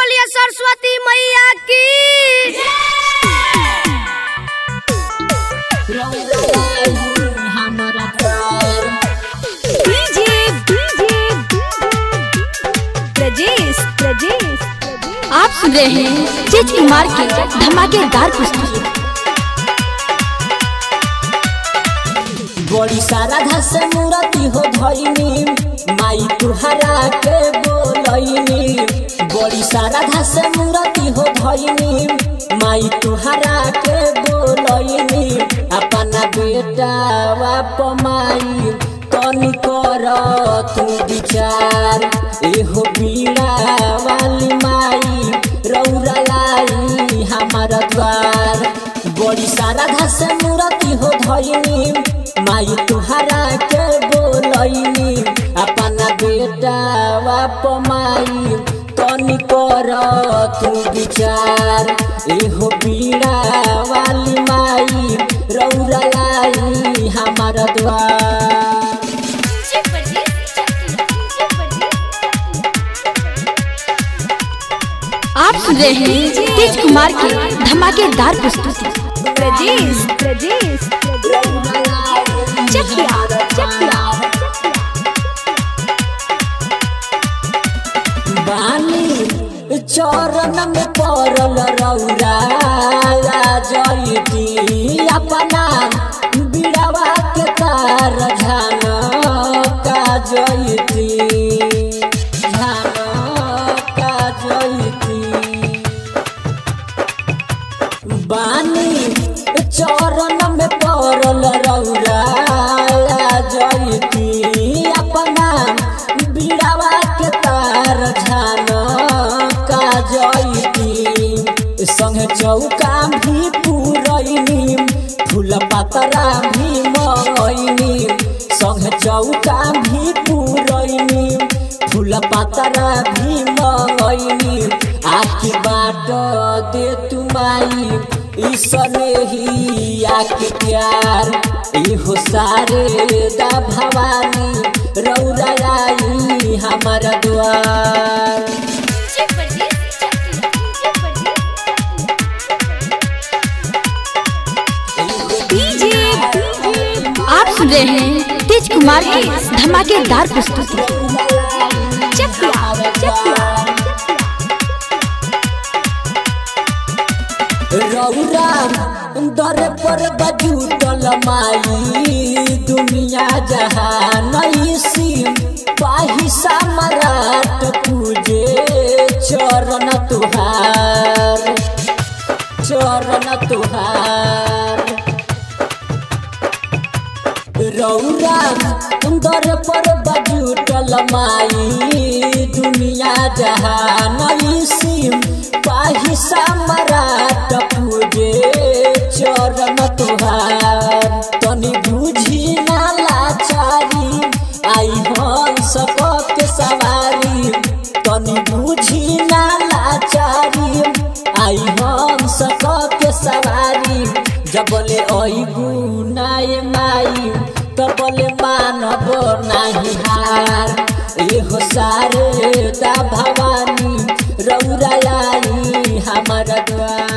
बोलिए सरस्वती मैया की। आप सुन रहे हैं चीज कुमार की धमाकेदार पुस्तक। बड़ी सारा घास मूर्ति हो धइनी माई तुहरा के बोलइनी। बड़ी सारा घास मूर्ति हो धइनी माई तुहरा के बोलइनी। अपना बेटा बाप माई तनी कर तू विचार। एहो बीड़ा वाली माई रौरा लाई हमारा द्वार। बड़ी सारा घास मूर्ति हो धइनी माई तुहरा के बोलइनी। अपना बेटा बाप माई तनी कर तू विचार। एहो बीड़ा वाली माई रौरा लाई हमारा द्वार। आप सुन रहे हैं तेज कुमार की धमाकेदार पुस्तक। बानी चरण में पड़ल रौरा जयती। अपना बिड़वा के तार झान का जयती। बानी चरण में पड़ल रौरा जयती। अपना बिड़वा के तार झान का जयती। संग चौका भी पुरैनी फूल पतरा भी मंगैनी। संग चौका भी पुरैनी फूल पतरा भी मंगैनी। आखी बाट दे तुमाई ईसने ही आके प्यार। इहो सारे दा भवानी रौरा आई हमारा द्वार। आप सुन रहे हैं तेज कुमार की धमाकेदार पुस्तक। रौरा दर पर बजूटल माई दुनिया जहान। पाही सम्राट पूजे चरण तुहार। रौरा दर पर बजूटल माई दुनिया जहान। पाही सम्राट पूजे चरण तुहार। तनी बुझी ना लाचारी आई हंस के सवारी। तनी बुझी ना लाचारी आई हंस के सवारी। जबले अइबू नाय माई तबले मानब नाही हार। एहो सारे दा भवानी रौरा आई हमारा द्वार।